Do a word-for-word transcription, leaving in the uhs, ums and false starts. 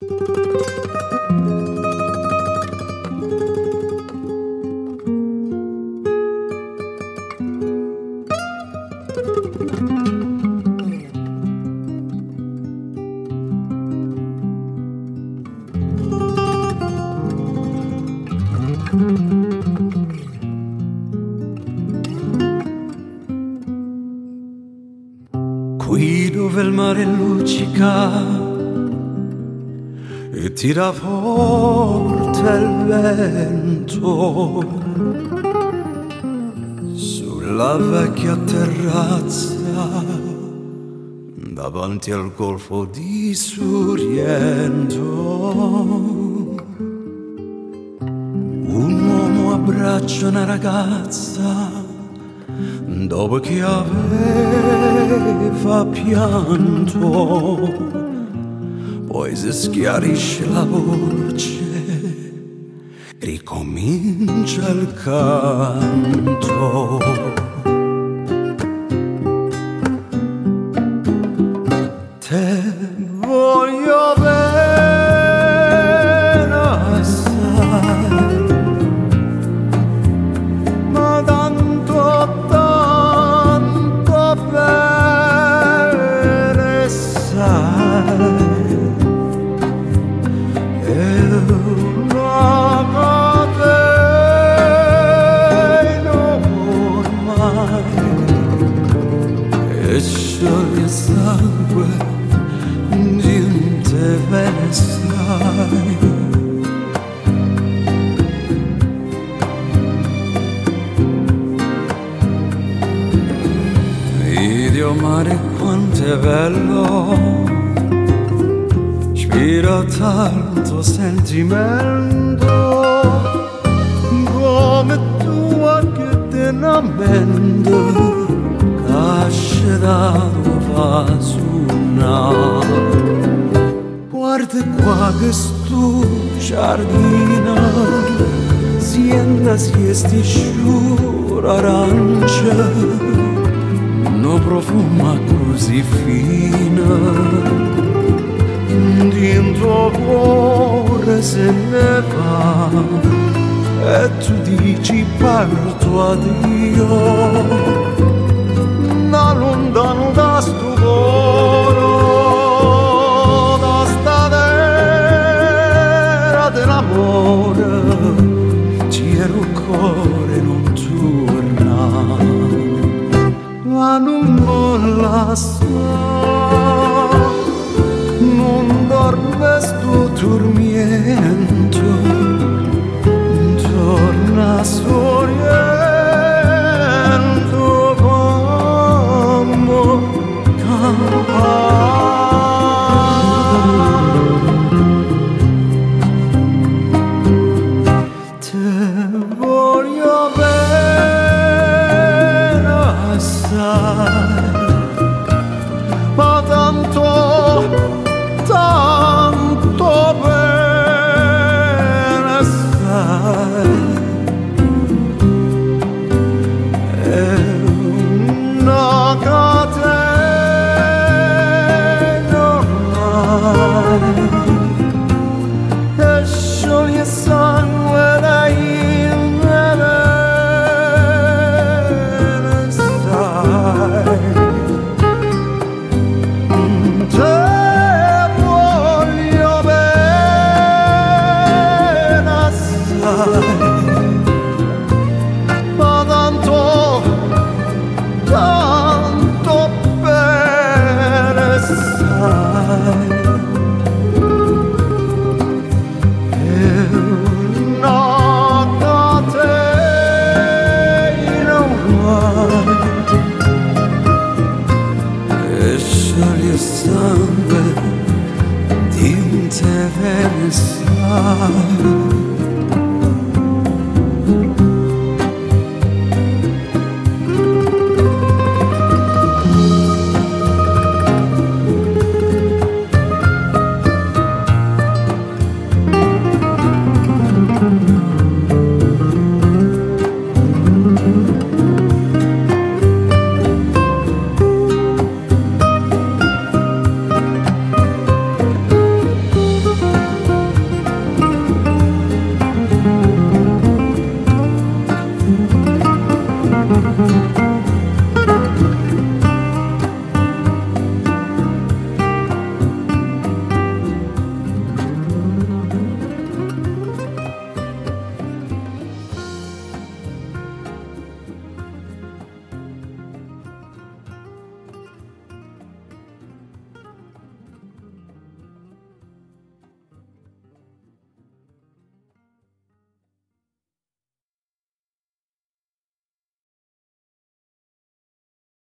Qui dove il mare luccica e tira forte il vento, sulla vecchia terrazza davanti al golfo di Sorrento, un uomo abbraccia una ragazza dopo che aveva pianto, poi si schiarisce la voce, ricomincia il canto. Te voglio bene assai, ma tanto tanto bene sai, è una catena ormai e scioglie sangue di un te bene sai. Dio mare quanto è bello, ispira tanto sentimento, come tu anche te ne ammendo, casce da fasuna. Guarda qua che sto giardino, sienda siesti sciura arancia, no profuma così fina, dentro cuore se ne va e tu dici parto addio, da lontano da sto coro, da sta terra dell'amore, c'era un cuore non torna, ma non molla sta, non dorme sto dormiento, torna sorriendo come campana. Te voglio bene assai, ma tanto, tanto bene sai, è una catena ormai e scioglie sangue dai bene sai. Te voglio bene assai, ma tanto, tanto bene sai, è una catena ormai e scioglie sangue di un te bene sai.